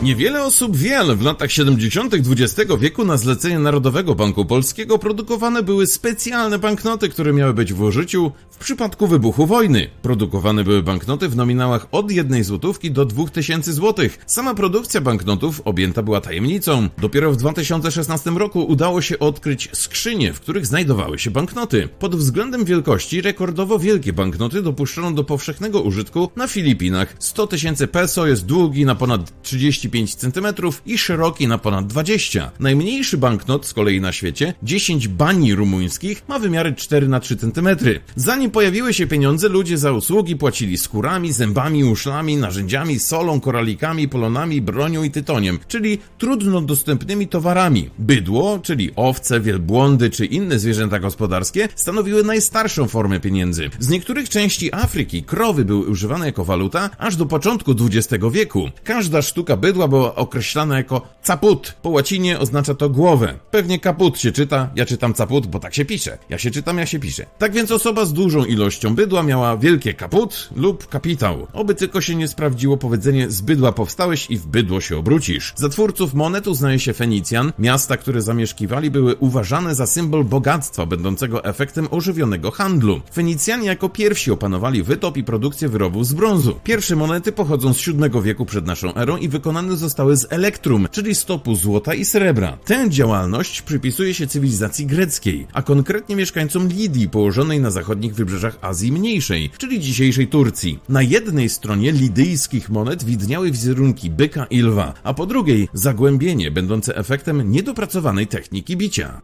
Niewiele osób wie, ale w latach 70. XX wieku na zlecenie Narodowego Banku Polskiego produkowane były specjalne banknoty, które miały być w użyciu w przypadku wybuchu wojny. Produkowane były banknoty w nominałach od 1 złotówki do 2000 złotych. Sama produkcja banknotów objęta była tajemnicą. Dopiero w 2016 roku udało się odkryć skrzynie, w których znajdowały się banknoty. Pod względem wielkości rekordowo wielkie banknoty dopuszczono do powszechnego użytku na Filipinach. 100 000 peso jest długi na ponad 35 cm i szeroki na ponad 20. Najmniejszy banknot z kolei na świecie, 10 bani rumuńskich, ma wymiary 4 na 3 cm. Zanim pojawiły się pieniądze, ludzie za usługi płacili skórami, zębami, uszlami, narzędziami, solą, koralikami, polonami, bronią i tytoniem, czyli trudno dostępnymi towarami. Bydło, czyli owce, wielbłądy czy inne zwierzęta gospodarskie, stanowiły najstarszą formę pieniędzy. Z niektórych części Afryki krowy były używane jako waluta aż do początku XX wieku. Każda sztuka bydła była określana jako caput. Po łacinie oznacza to głowę. Pewnie kaput się czyta, ja czytam caput, bo tak się pisze. Ja się czytam, ja się piszę. Tak więc osoba z dużą ilością bydła miała wielkie kaput lub kapitał. Oby tylko się nie sprawdziło powiedzenie z bydła powstałeś i w bydło się obrócisz. Za twórców monet uznaje się Fenicjan. Miasta, które zamieszkiwali, były uważane za symbol bogactwa, będącego efektem ożywionego handlu. Fenicjanie jako pierwsi opanowali wytop i produkcję wyrobów z brązu. Pierwsze monety pochodzą z VII wieku przed naszą erą i wykonane zostały z elektrum, czyli stopu złota i srebra. Tę działalność przypisuje się cywilizacji greckiej, a konkretnie mieszkańcom Lidii, położonej na zachodnich wybrzeżach Azji Mniejszej, czyli dzisiejszej Turcji. Na jednej stronie lidyjskich monet widniały wizerunki byka i lwa, a po drugiej zagłębienie, będące efektem niedopracowanej techniki bicia.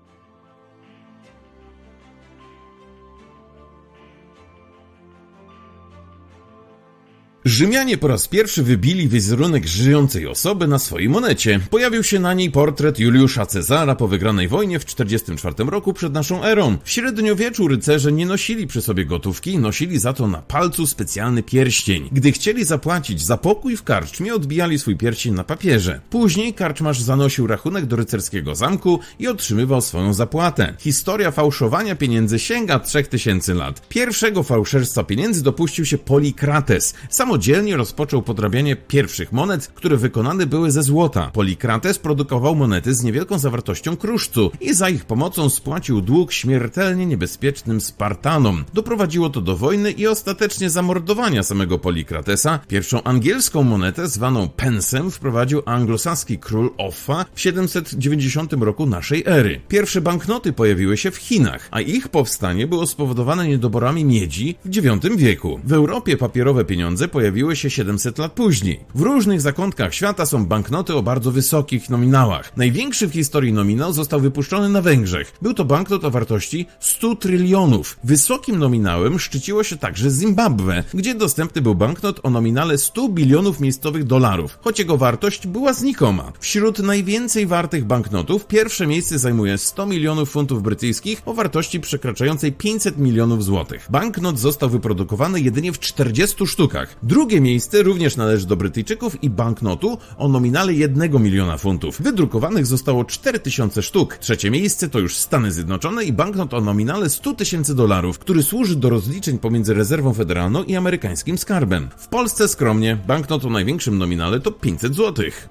Rzymianie po raz pierwszy wybili wizerunek żyjącej osoby na swojej monecie. Pojawił się na niej portret Juliusza Cezara po wygranej wojnie w 44 roku przed naszą erą. W średniowieczu rycerze nie nosili przy sobie gotówki, nosili za to na palcu specjalny pierścień. Gdy chcieli zapłacić za pokój w karczmie, odbijali swój pierścień na papierze. Później karczmarz zanosił rachunek do rycerskiego zamku i otrzymywał swoją zapłatę. Historia fałszowania pieniędzy sięga 3000 lat. Pierwszego fałszerstwa pieniędzy dopuścił się Polikrates. Samodzielnie rozpoczął podrabianie pierwszych monet, które wykonane były ze złota. Polikrates produkował monety z niewielką zawartością kruszcu i za ich pomocą spłacił dług śmiertelnie niebezpiecznym Spartanom. Doprowadziło to do wojny i ostatecznie zamordowania samego Polikratesa. Pierwszą angielską monetę, zwaną pensem, wprowadził anglosaski król Offa w 790 roku naszej ery. Pierwsze banknoty pojawiły się w Chinach, a ich powstanie było spowodowane niedoborami miedzi w IX wieku. W Europie papierowe pieniądze pojawiły się 700 lat później. W różnych zakątkach świata są banknoty o bardzo wysokich nominałach. Największy w historii nominał został wypuszczony na Węgrzech. Był to banknot o wartości 100 trylionów. Wysokim nominałem szczyciło się także Zimbabwe, gdzie dostępny był banknot o nominale 100 bilionów miejscowych dolarów, choć jego wartość była znikoma. Wśród najwięcej wartych banknotów pierwsze miejsce zajmuje 100 milionów funtów brytyjskich o wartości przekraczającej 500 milionów złotych. Banknot został wyprodukowany jedynie w 40 sztukach. Drugie miejsce również należy do Brytyjczyków i banknotu o nominale 1 miliona funtów. Wydrukowanych zostało 4000 sztuk. Trzecie miejsce to już Stany Zjednoczone i banknot o nominale 100 000 dolarów, który służy do rozliczeń pomiędzy rezerwą federalną i amerykańskim skarbem. W Polsce skromnie, banknot o największym nominale to 500 złotych.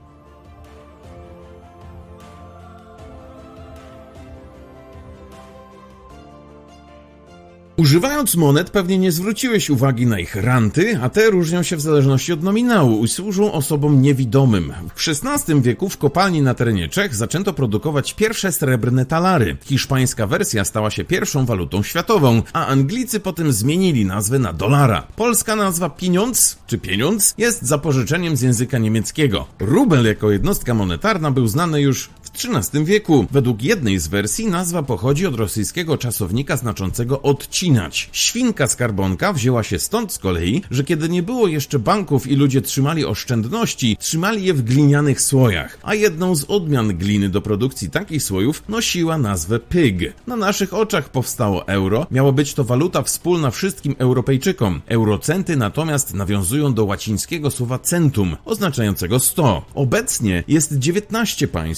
Używając monet pewnie nie zwróciłeś uwagi na ich ranty, a te różnią się w zależności od nominału i służą osobom niewidomym. W XVI wieku w kopalni na terenie Czech zaczęto produkować pierwsze srebrne talary. Hiszpańska wersja stała się pierwszą walutą światową, a Anglicy potem zmienili nazwę na dolara. Polska nazwa pieniądz czy pieniądz jest zapożyczeniem z języka niemieckiego. Rubel jako jednostka monetarna był znany już w XIII wieku. Według jednej z wersji nazwa pochodzi od rosyjskiego czasownika znaczącego odcinać. Świnka skarbonka wzięła się stąd z kolei, że kiedy nie było jeszcze banków i ludzie trzymali oszczędności, trzymali je w glinianych słojach, a jedną z odmian gliny do produkcji takich słojów nosiła nazwę pyg. Na naszych oczach powstało euro, miało być to waluta wspólna wszystkim Europejczykom. Eurocenty natomiast nawiązują do łacińskiego słowa centum, oznaczającego 100. Obecnie jest 19 państw, w których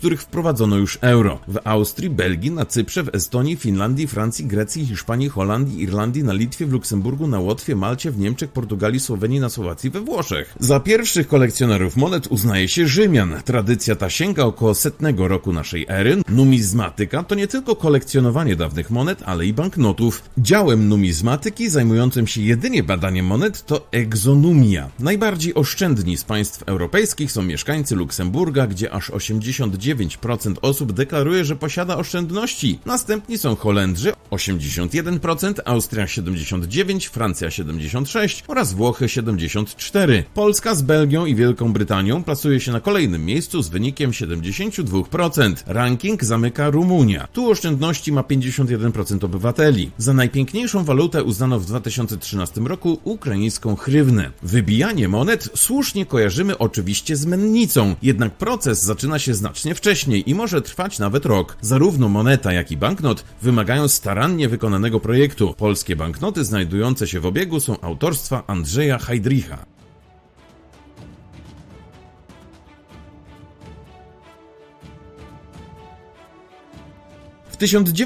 których wprowadzono już euro. W Austrii, Belgii, na Cyprze, w Estonii, Finlandii, Francji, Grecji, Hiszpanii, Holandii, Irlandii, na Litwie, w Luksemburgu, na Łotwie, Malcie, w Niemczech, Portugalii, Słowenii, na Słowacji, we Włoszech. Za pierwszych kolekcjonerów monet uznaje się Rzymian. Tradycja ta sięga około 100 roku naszej ery. Numizmatyka to nie tylko kolekcjonowanie dawnych monet, ale i banknotów. Działem numizmatyki zajmującym się jedynie badaniem monet to egzonumia. Najbardziej oszczędni z państw europejskich są mieszkańcy Luksemburga, gdzie aż 89% osób deklaruje, że posiada oszczędności. Następni są Holendrzy 81%, Austria 79%, Francja 76% oraz Włochy 74%. Polska z Belgią i Wielką Brytanią plasuje się na kolejnym miejscu z wynikiem 72%. Ranking zamyka Rumunia. Tu oszczędności ma 51% obywateli. Za najpiękniejszą walutę uznano w 2013 roku ukraińską hrywnę. Wybijanie monet słusznie kojarzymy oczywiście z mennicą, jednak proces zaczyna się znacznie wcześniej i może trwać nawet rok. Zarówno moneta, jak i banknot wymagają starannie wykonanego projektu. Polskie banknoty znajdujące się w obiegu są autorstwa Andrzeja Heydricha. W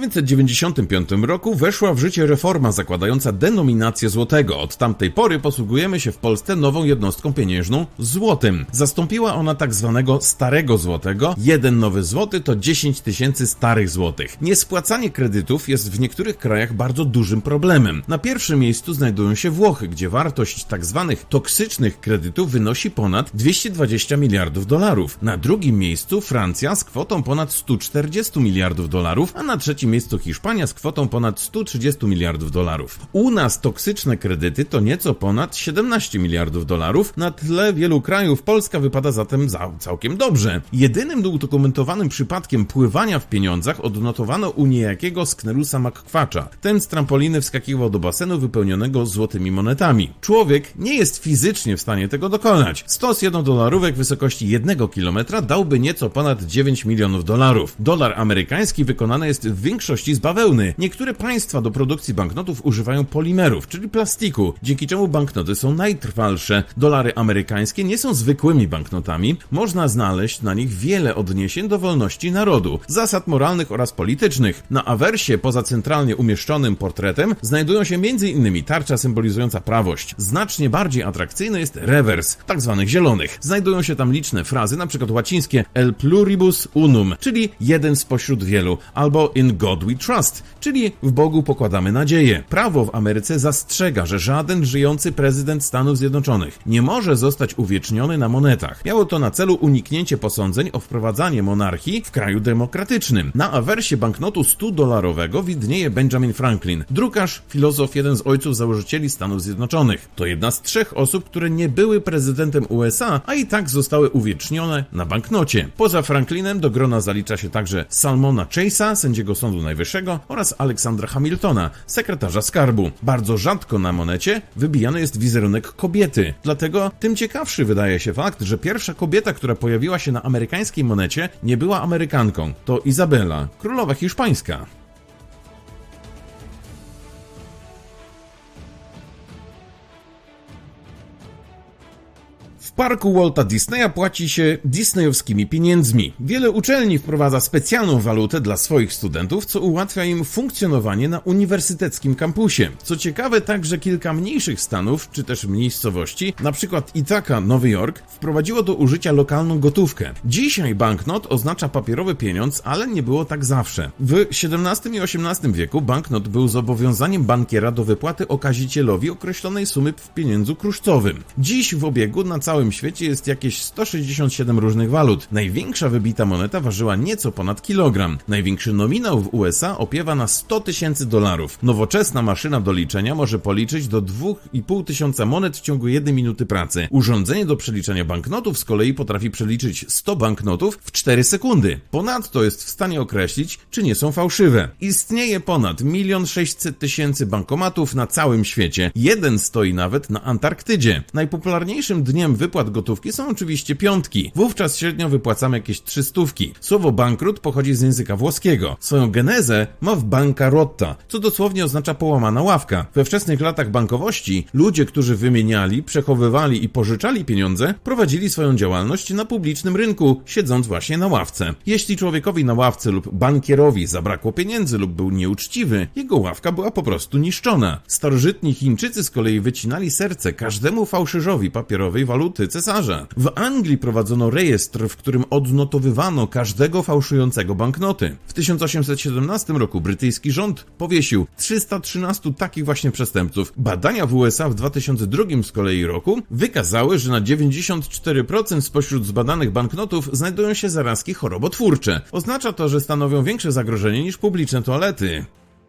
1995 roku weszła w życie reforma zakładająca denominację złotego. Od tamtej pory posługujemy się w Polsce nową jednostką pieniężną złotym. Zastąpiła ona tak zwanego starego złotego. Jeden nowy złoty to 10 tysięcy starych złotych. Niespłacanie kredytów jest w niektórych krajach bardzo dużym problemem. Na pierwszym miejscu znajdują się Włochy, gdzie wartość tak zwanych toksycznych kredytów wynosi ponad 220 miliardów dolarów. Na drugim miejscu Francja z kwotą ponad 140 miliardów dolarów, a na trzecim miejscu Hiszpania z kwotą ponad 130 miliardów dolarów. U nas toksyczne kredyty to nieco ponad 17 miliardów dolarów. Na tle wielu krajów Polska wypada zatem całkiem dobrze. Jedynym udokumentowanym przypadkiem pływania w pieniądzach odnotowano u niejakiego Sknerusa Makkwacza. Ten z trampoliny wskakiwał do basenu wypełnionego złotymi monetami. Człowiek nie jest fizycznie w stanie tego dokonać. Stos jednodolarówek wysokości 1 kilometra dałby nieco ponad 9 milionów dolarów. Dolar amerykański wykonany jest w większości z bawełny. Niektóre państwa do produkcji banknotów używają polimerów, czyli plastiku, dzięki czemu banknoty są najtrwalsze. Dolary amerykańskie nie są zwykłymi banknotami. Można znaleźć na nich wiele odniesień do wolności narodu, zasad moralnych oraz politycznych. Na awersie, poza centralnie umieszczonym portretem, znajdują się m.in. tarcza symbolizująca prawość. Znacznie bardziej atrakcyjny jest rewers, tzw. zielonych. Znajdują się tam liczne frazy, np. łacińskie el pluribus unum, czyli jeden spośród wielu, albo in God we trust, czyli w Bogu pokładamy nadzieję. Prawo w Ameryce zastrzega, że żaden żyjący prezydent Stanów Zjednoczonych nie może zostać uwieczniony na monetach. Miało to na celu uniknięcie posądzeń o wprowadzanie monarchii w kraju demokratycznym. Na awersie banknotu 100-dolarowego widnieje Benjamin Franklin, drukarz, filozof, jeden z ojców założycieli Stanów Zjednoczonych. To jedna z 3 osób, które nie były prezydentem USA, a i tak zostały uwiecznione na banknocie. Poza Franklinem do grona zalicza się także Salmona Chase'a, sędziego Sądu Najwyższego, oraz Aleksandra Hamiltona, sekretarza skarbu. Bardzo rzadko na monecie wybijany jest wizerunek kobiety. Dlatego tym ciekawszy wydaje się fakt, że pierwsza kobieta, która pojawiła się na amerykańskiej monecie, nie była Amerykanką. To Izabela, królowa hiszpańska. W parku Walta Disneya płaci się disneyowskimi pieniędzmi. Wiele uczelni wprowadza specjalną walutę dla swoich studentów, co ułatwia im funkcjonowanie na uniwersyteckim kampusie. Co ciekawe, także kilka mniejszych stanów, czy też miejscowości, np. Ithaca, Nowy Jork, wprowadziło do użycia lokalną gotówkę. Dzisiaj banknot oznacza papierowy pieniądz, ale nie było tak zawsze. W XVII i XVIII wieku banknot był zobowiązaniem bankiera do wypłaty okazicielowi określonej sumy w pieniądzu kruszcowym. Dziś w obiegu na całym świecie jest jakieś 167 różnych walut. Największa wybita moneta ważyła nieco ponad kilogram. Największy nominał w USA opiewa na 100 tysięcy dolarów. Nowoczesna maszyna do liczenia może policzyć do 2,5 tysiąca monet w ciągu 1 minuty pracy. Urządzenie do przeliczania banknotów z kolei potrafi przeliczyć 100 banknotów w 4 sekundy. Ponadto jest w stanie określić, czy nie są fałszywe. Istnieje ponad 1 600 000 bankomatów na całym świecie. Jeden stoi nawet na Antarktydzie. Najpopularniejszym dniem wypłat gotówki są oczywiście piątki. Wówczas średnio wypłacamy jakieś 300. Słowo bankrut pochodzi z języka włoskiego. Swoją genezę ma w bancarotta, co dosłownie oznacza połamana ławka. We wczesnych latach bankowości ludzie, którzy wymieniali, przechowywali i pożyczali pieniądze, prowadzili swoją działalność na publicznym rynku, siedząc właśnie na ławce. Jeśli człowiekowi na ławce lub bankierowi zabrakło pieniędzy lub był nieuczciwy, jego ławka była po prostu niszczona. Starożytni Chińczycy z kolei wycinali serce każdemu fałszerzowi papierowej waluty cesarza. W Anglii prowadzono rejestr, w którym odnotowywano każdego fałszującego banknoty. W 1817 roku brytyjski rząd powiesił 313 takich właśnie przestępców. Badania w USA w 2002 z kolei roku wykazały, że na 94% spośród zbadanych banknotów znajdują się zarazki chorobotwórcze. Oznacza to, że stanowią większe zagrożenie niż publiczne toalety.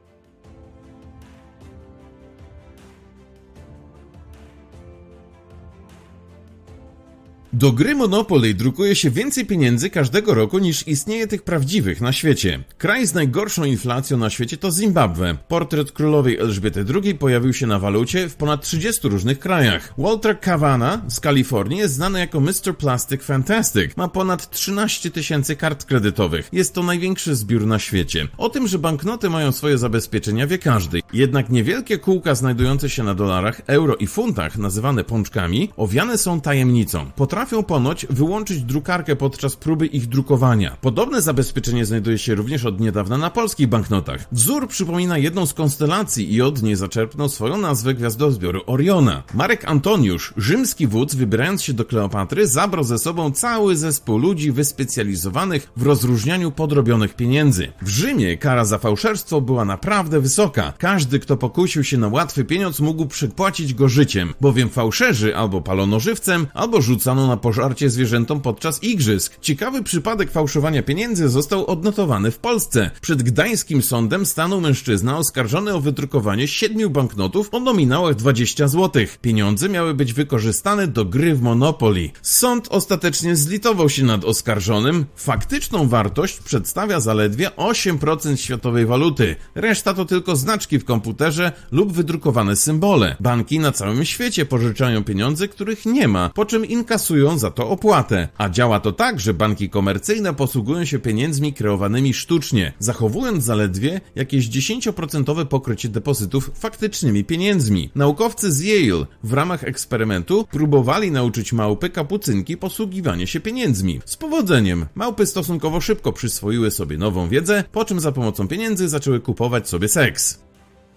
Do gry Monopoly drukuje się więcej pieniędzy każdego roku niż istnieje tych prawdziwych na świecie. Kraj z najgorszą inflacją na świecie to Zimbabwe. Portret królowej Elżbiety II pojawił się na walucie w ponad 30 różnych krajach. Walter Cavanagh z Kalifornii jest znany jako Mr. Plastic Fantastic. Ma ponad 13 000 kart kredytowych. Jest to największy zbiór na świecie. O tym, że banknoty mają swoje zabezpieczenia, wie każdy. Jednak niewielkie kółka znajdujące się na dolarach, euro i funtach, nazywane pączkami, owiane są tajemnicą. Potrafią ponoć wyłączyć drukarkę podczas próby ich drukowania. Podobne zabezpieczenie znajduje się również od niedawna na polskich banknotach. Wzór przypomina jedną z konstelacji i od niej zaczerpnął swoją nazwę gwiazdozbioru Oriona. Marek Antoniusz, rzymski wódz, wybierając się do Kleopatry, zabrał ze sobą cały zespół ludzi wyspecjalizowanych w rozróżnianiu podrobionych pieniędzy. W Rzymie kara za fałszerstwo była naprawdę wysoka. Każdy, kto pokusił się na łatwy pieniądz, mógł przepłacić go życiem, bowiem fałszerzy albo palono żywcem, albo rzucano na pożarcie zwierzętom podczas igrzysk. Ciekawy przypadek fałszowania pieniędzy został odnotowany w Polsce. Przed gdańskim sądem stanął mężczyzna oskarżony o wydrukowanie 7 banknotów o nominałach 20 zł. Pieniądze miały być wykorzystane do gry w Monopoly. Sąd ostatecznie zlitował się nad oskarżonym. Faktyczną wartość przedstawia zaledwie 8% światowej waluty. Reszta to tylko znaczki w komputerze lub wydrukowane symbole. Banki na całym świecie pożyczają pieniądze, których nie ma, po czym inkasują za to opłatę. A działa to tak, że banki komercyjne posługują się pieniędzmi kreowanymi sztucznie, zachowując zaledwie jakieś 10% pokrycie depozytów faktycznymi pieniędzmi. Naukowcy z Yale w ramach eksperymentu próbowali nauczyć małpy kapucynki posługiwanie się pieniędzmi. Z powodzeniem. Małpy stosunkowo szybko przyswoiły sobie nową wiedzę, po czym za pomocą pieniędzy zaczęły kupować sobie seks.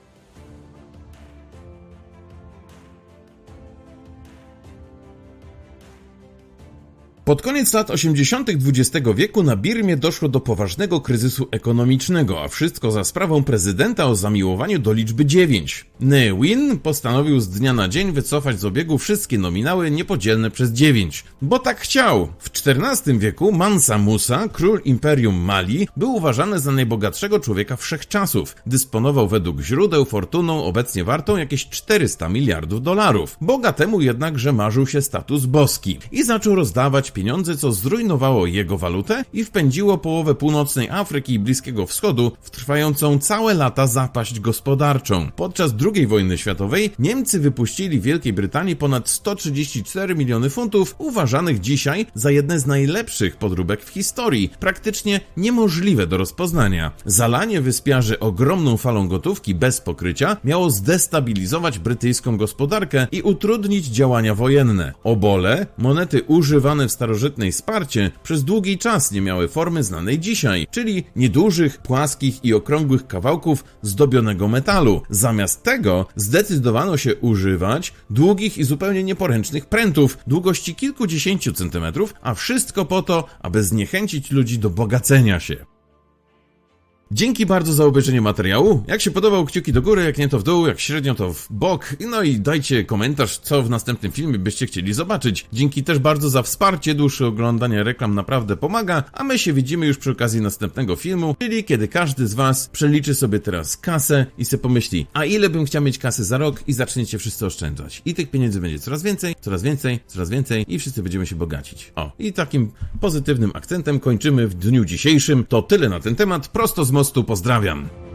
Pod koniec lat 80. XX wieku na Birmie doszło do poważnego kryzysu ekonomicznego, a wszystko za sprawą prezydenta o zamiłowaniu do liczby 9. Ne Win postanowił z dnia na dzień wycofać z obiegu wszystkie nominały niepodzielne przez 9, bo tak chciał. W XIV wieku Mansa Musa, król Imperium Mali, był uważany za najbogatszego człowieka wszechczasów. Dysponował według źródeł fortuną obecnie wartą jakieś 400 miliardów dolarów. Bogatemu jednakże marzył się status boski i zaczął rozdawać pieniądze, co zrujnowało jego walutę i wpędziło połowę północnej Afryki i Bliskiego Wschodu w trwającą całe lata zapaść gospodarczą. Podczas II wojny światowej Niemcy wypuścili Wielkiej Brytanii ponad 134 miliony funtów, uważanych dzisiaj za jedne z najlepszych podróbek w historii, praktycznie niemożliwe do rozpoznania. Zalanie wyspiarzy ogromną falą gotówki bez pokrycia miało zdestabilizować brytyjską gospodarkę i utrudnić działania wojenne. Obole, monety używane w starożytnej Sparcie, przez długi czas nie miały formy znanej dzisiaj, czyli niedużych, płaskich i okrągłych kawałków zdobionego metalu. Zamiast tego zdecydowano się używać długich i zupełnie nieporęcznych prętów długości kilkudziesięciu centymetrów, a wszystko po to, aby zniechęcić ludzi do bogacenia się. Dzięki bardzo za obejrzenie materiału. Jak się podobał, kciuki do góry, jak nie to w dół, jak średnio to w bok. No i dajcie komentarz, co w następnym filmie byście chcieli zobaczyć. Dzięki też bardzo za wsparcie, dłuższe oglądanie reklam naprawdę pomaga, a my się widzimy już przy okazji następnego filmu, czyli kiedy każdy z was przeliczy sobie teraz kasę i sobie pomyśli, a ile bym chciał mieć kasy za rok i zaczniecie wszyscy oszczędzać. I tych pieniędzy będzie coraz więcej, coraz więcej, coraz więcej i wszyscy będziemy się bogacić. O, i takim pozytywnym akcentem kończymy w dniu dzisiejszym. To tyle na ten temat, prosto z mostu, pozdrawiam.